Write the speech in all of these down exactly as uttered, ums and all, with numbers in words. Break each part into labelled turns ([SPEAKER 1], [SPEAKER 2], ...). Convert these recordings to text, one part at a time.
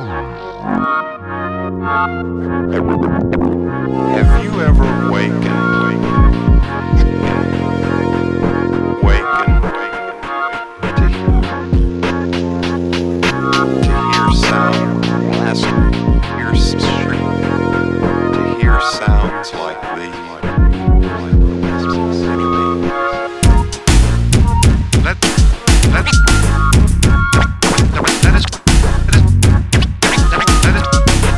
[SPEAKER 1] Have you ever awakened, awakened, to, to hear sound, last, hear street, to hear sounds like these? Let, let, let us, let us,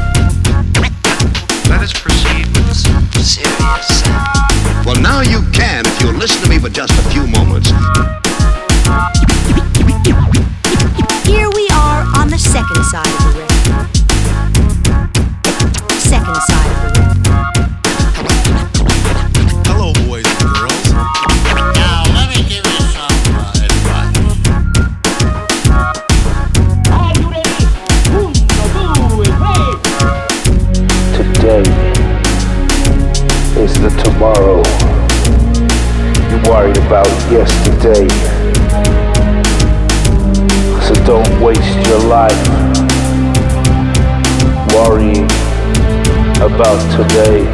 [SPEAKER 1] let us proceed with the serious sound.
[SPEAKER 2] Well, now you can if you'll listen to me for just a few moments.
[SPEAKER 3] Here we are on the second side of the river. Second side of the river.
[SPEAKER 4] Hello, boys and girls.
[SPEAKER 5] Now, let me give you some uh, advice.
[SPEAKER 6] Are you ready? Uno, two, three.
[SPEAKER 7] Today is the tomorrow you worried about yesterday. So don't waste your life worrying about today.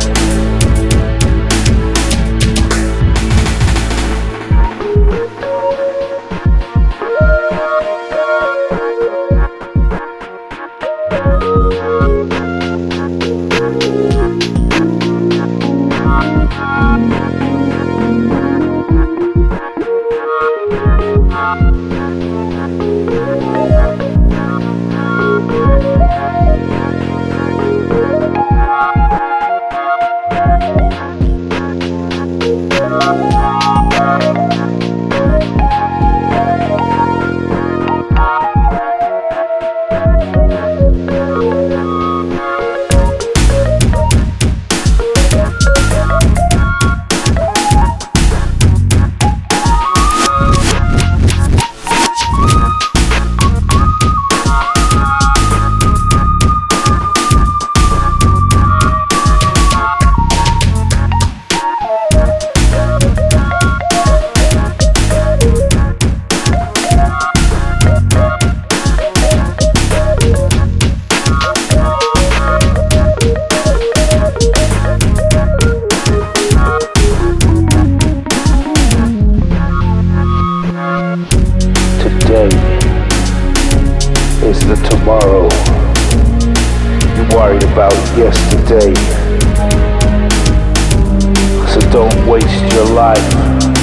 [SPEAKER 7] Today is the tomorrow you worried about yesterday. So don't waste your life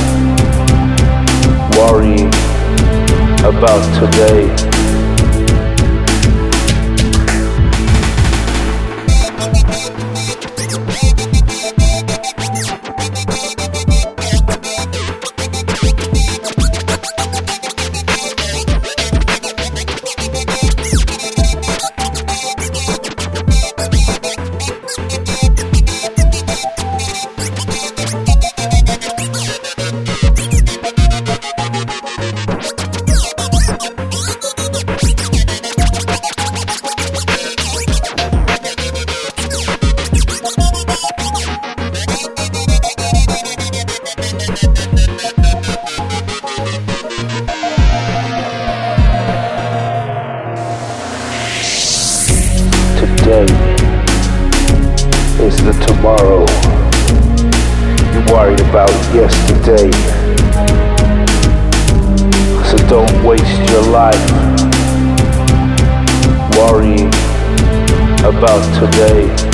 [SPEAKER 7] worrying about today. Today is the tomorrow you worried about yesterday. So don't waste your life worrying about today.